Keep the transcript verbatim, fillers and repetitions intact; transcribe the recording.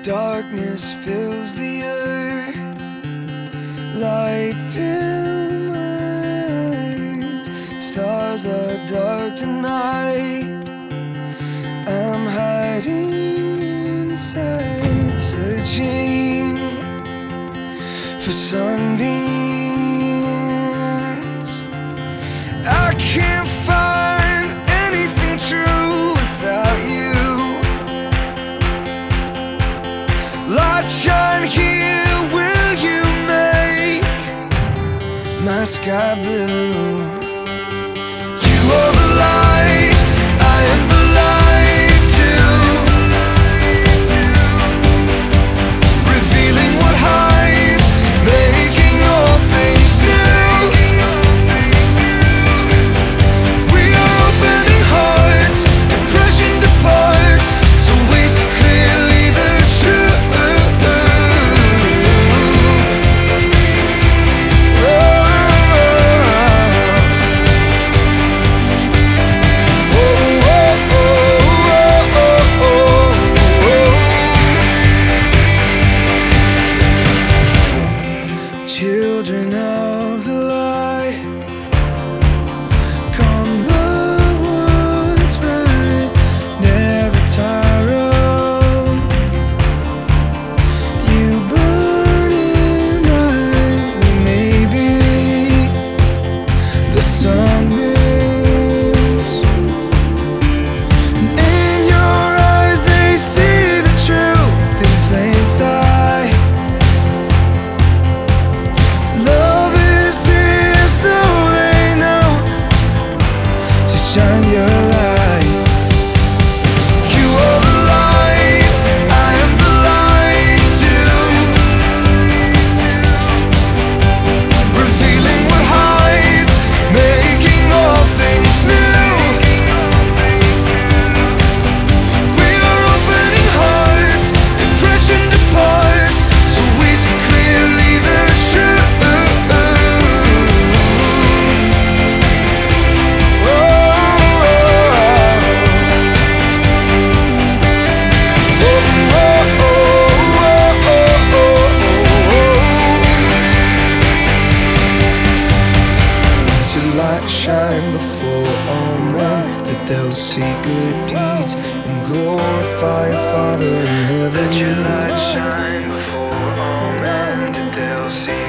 Darkness fills the earth, light fill my eyes. Stars are dark tonight, I'm hiding inside, searching for sunbeams. I can't find anything true without you. Light shine here, will you make my sky blue? You are the light, I am the light too, revealing what hides, making all things new. We are opening hearts, depression departs, so we see clearly the truth. Children of the light, come love what's right, never tire of you burning bright. We may be the sunbeams, in your eyes they see the truth in plain sight. Shine your light. You are the light, I am the light too, revealing what hides, making all things new. We are opening hearts, depression departs, so we see clearly the truth. Light shine before all men, that they'll see good deeds and glorify your Father in heaven. Let your light shine before all men, that they'll see